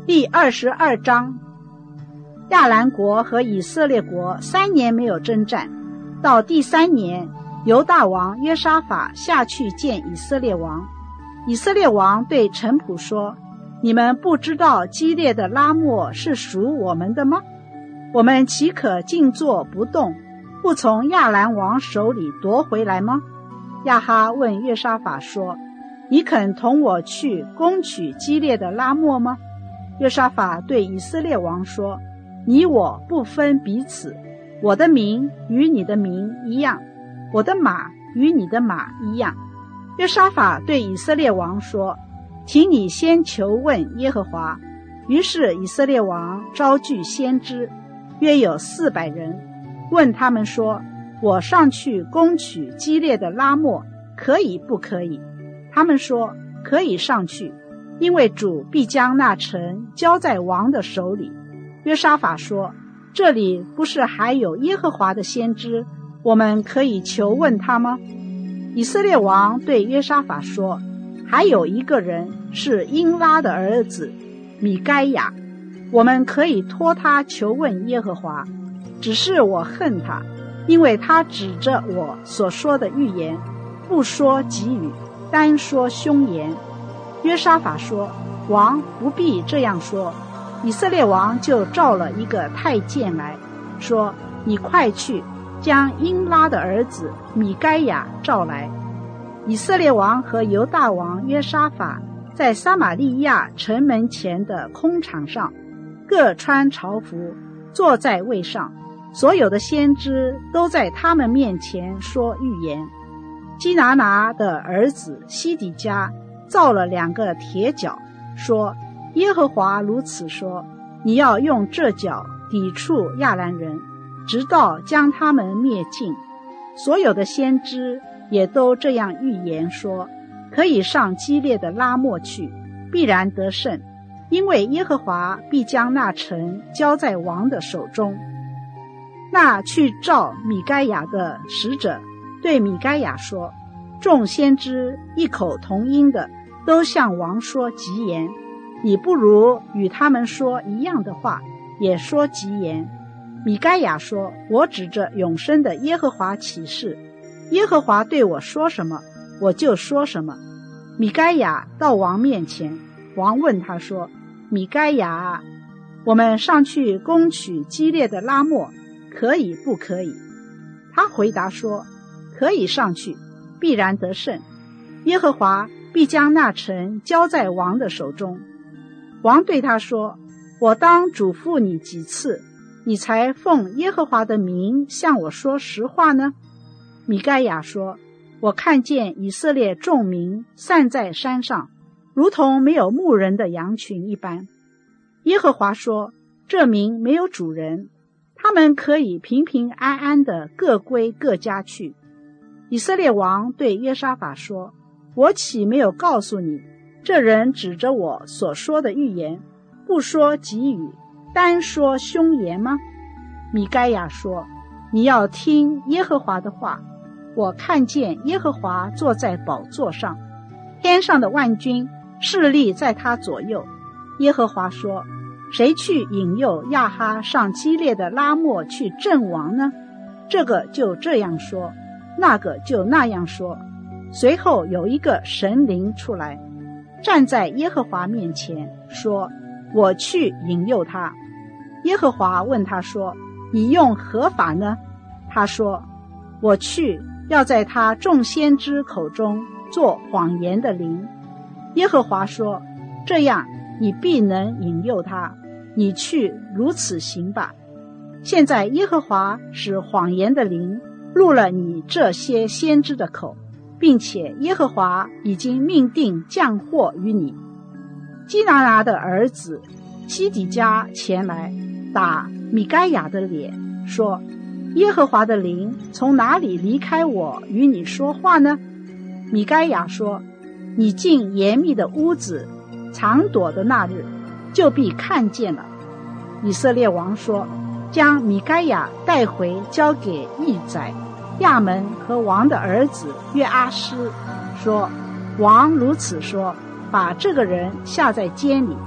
第22章。亚兰国和以色列国3年没有征战，到第3年，犹大王约沙法下去见以色列王。以色列王对臣仆说：你们不知道基列的拉末是属我们的吗？我们岂可静坐不动，不从亚兰王手里夺回来吗？亚哈问约沙法说：你肯同我去攻取基列的拉末吗？约沙法对以色列王说：你我不分彼此，我的名与你的名一样，我的马与你的马一样。约沙法对以色列王说：请你先求问耶和华。于是以色列王招聚先知，约有400人，问他们说：我上去攻取基列的拉末，可以不可以？他们说：可以上去，因为主必将那城交在王的手里。约沙法说：这里不是还有耶和华的先知，我们可以求问他吗？以色列王对约沙法说：还有一个人是英拉的儿子米该亚，我们可以托他求问耶和华。只是我恨他，因为他指着我所说的预言，不说吉语，单说凶言。约沙法说：王不必这样说。以色列王就召了一个太监来，说：你快去将英拉的儿子米该亚召来。以色列王和犹大王约沙法在撒玛利亚城门前的空场上，各穿朝服，坐在位上，所有的先知都在他们面前说预言。基拿拿的儿子西底家造了2个铁角，说：耶和华如此说，你要用这角抵触亚兰人，直到将他们灭尽。所有的先知也都这样预言说，可以上基列的拉末去，必然得胜，因为耶和华必将那城交在王的手中。那去召米该亚的使者对米该亚说：众先知异口同音的都向王说吉言，你不如与他们说一样的话，也说吉言。米该亚说：我指着永生的耶和华起誓，耶和华对我说什么，我就说什么。米该亚到王面前，王问他说：米该亚，我们上去攻取基列的拉末，可以不可以？他回答说：可以上去，必然得胜，耶和华必将那城交在王的手中。王对他说：我当嘱咐你几次，你才奉耶和华的名向我说实话呢？米该亚说：我看见以色列众民散在山上，如同没有牧人的羊群一般。耶和华说：这民没有主人，他们可以平平安安地各归各家去。以色列王对约沙法说：我岂没有告诉你，这人指着我所说的预言，不说吉语，单说凶言吗？米该亚说：你要听耶和华的话。我看见耶和华坐在宝座上，天上的万军侍立在他左右。耶和华说：谁去引诱亚哈上基列的拉末去阵亡呢？这个就这样说，那个就那样说。随后有一个神灵出来，站在耶和华面前，说：我去引诱他。耶和华问他说：你用何法呢？他说：我去，要在他众先知口中做谎言的灵。耶和华说：这样你必能引诱他，你去如此行吧。现在耶和华使谎言的灵入了你这些先知的口，并且耶和华已经命定降祸于你。基拿拿的儿子西底家前来打米该亚的脸，说：耶和华的灵从哪里离开我与你说话呢？米该亚说：你进严密的屋子藏躲的那日，就必看见了。以色列王说：将米该亚带回交给义宰、亚门和王的儿子约阿施，说：王如此说，把这个人下在监里，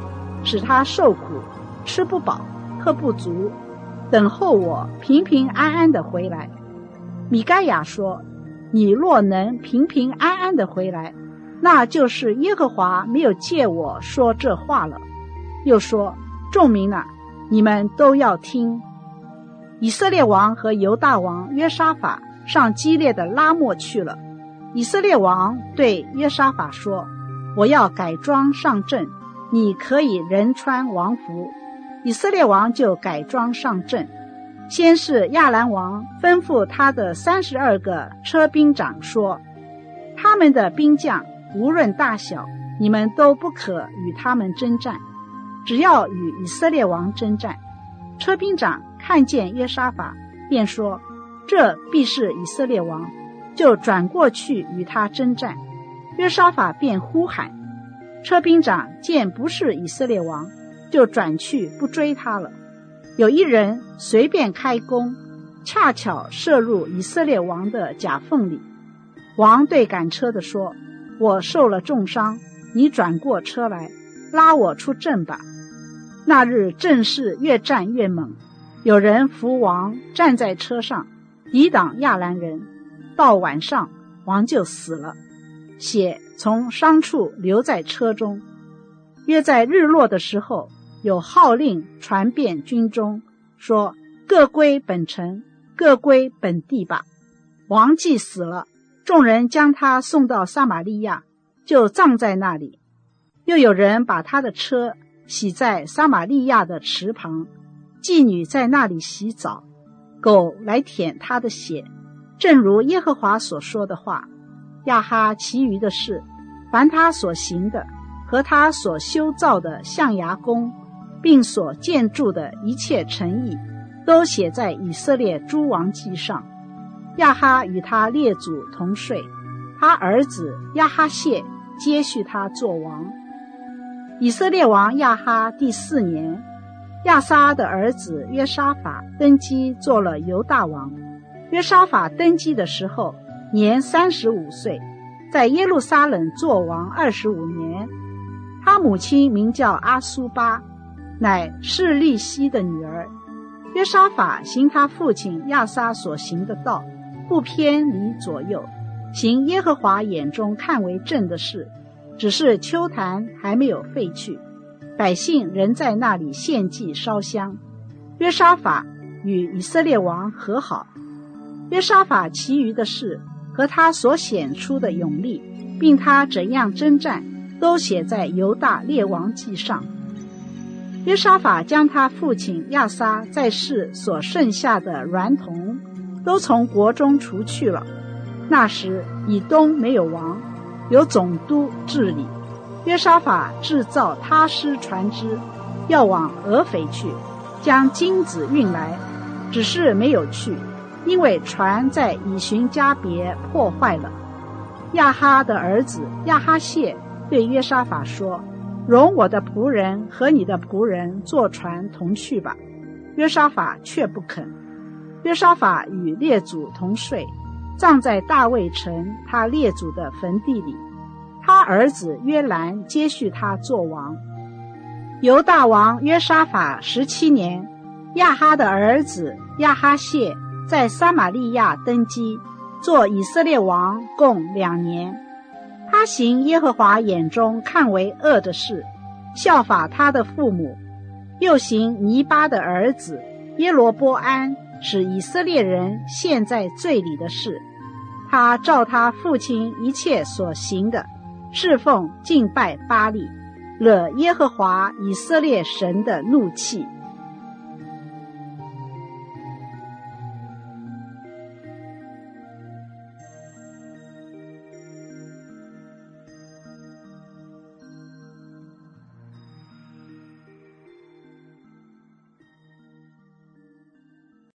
使他受苦，吃不饱，喝不足，等候我平平安安的回来。米该亚说，你若能平平安安的回来，那就是耶和华没有借我说这话了。又说，众民啊，你们都要听。以色列王和犹大王约沙法上基列的拉末去了。以色列王对约沙法说，我要改装上阵，你可以人穿王服。以色列王就改装上阵。先是亚兰王吩咐他的32个车兵长说，他们的兵将无论大小，你们都不可与他们征战，只要与以色列王征战。车兵长看见约沙法，便说，这必是以色列王，就转过去与他征战。约沙法便呼喊，车兵长见不是以色列王，就转去不追他了。有一人随便开弓，恰巧射入以色列王的甲缝里。王对赶车的说，我受了重伤，你转过车来，拉我出阵吧。那日阵势越战越猛，有人扶王站在车上，抵挡亚兰人。到晚上，王就死了，血从伤处流在车中。约在日落的时候，有号令传遍军中，说，各归本城，各归本地吧。王既死了，众人将他送到撒玛利亚，就葬在那里。又有人把他的车洗在撒玛利亚的池旁，妓女在那里洗澡，狗来舔他的血，正如耶和华所说的话。亚哈其余的事，凡他所行的和他所修造的象牙宫，并所建筑的一切城邑，都写在以色列诸王记上。亚哈与他列祖同睡，他儿子亚哈谢接续他做王。以色列王亚哈第4年，亚撒的儿子约沙法登基做了犹大王。约沙法登基的时候年35岁，在耶路撒冷做王25年。他母亲名叫阿苏巴，乃示利希的女儿。约沙法行他父亲亚撒所行的道，不偏离左右，行耶和华眼中看为正的事，只是丘坛还没有废去，百姓仍在那里献祭烧香。约沙法与以色列王和好。约沙法其余的事和他所显出的勇力，并他怎样征战，都写在犹大列王记上。约沙法将他父亲亚撒在世所剩下的孪童都从国中除去了。那时以东没有王，有总督治理。约沙法制造他施船只，要往俄斐去，将金子运来，只是没有去，因为船在以寻加别破坏了。亚哈的儿子亚哈谢对约沙法说，容我的仆人和你的仆人坐船同去吧。约沙法却不肯。约沙法与列祖同睡，葬在大卫城他列祖的坟地里。他儿子约兰接续他做王。犹大王约沙法17年，亚哈的儿子亚哈谢在撒玛利亚登基，做以色列王共2年。他行耶和华眼中看为恶的事，效法他的父母，又行尼巴的儿子耶罗波安使以色列人陷在罪里的事。他照他父亲一切所行的，侍奉敬拜巴力，惹耶和华以色列神的怒气。